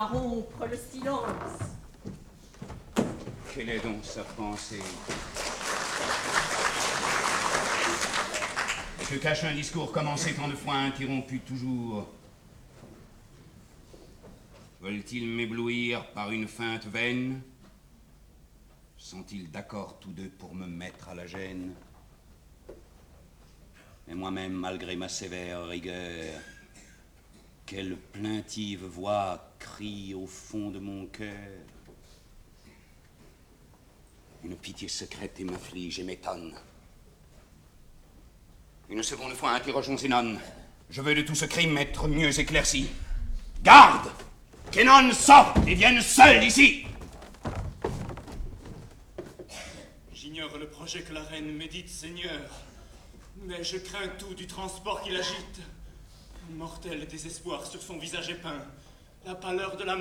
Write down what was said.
À rompre le silence. Quelle est donc sa pensée? Et que cache un discours commencé tant de fois interrompu toujours? Veulent-ils m'éblouir par une feinte vaine? Sont-ils d'accord tous deux pour me mettre à la gêne? Et moi-même, malgré ma sévère rigueur, quelle plaintive voix crie au fond de mon cœur? Une pitié secrète et m'afflige et m'étonne. Une seconde fois, interrogeons Zénon. Je veux de tout ce crime être mieux éclairci. Garde! Qu'Hénon sorte et vienne seul ici! J'ignore le projet que la reine médite, Seigneur. Mais je crains tout du transport qui l'agite. Un mortel désespoir sur son visage épeint. La pâleur de la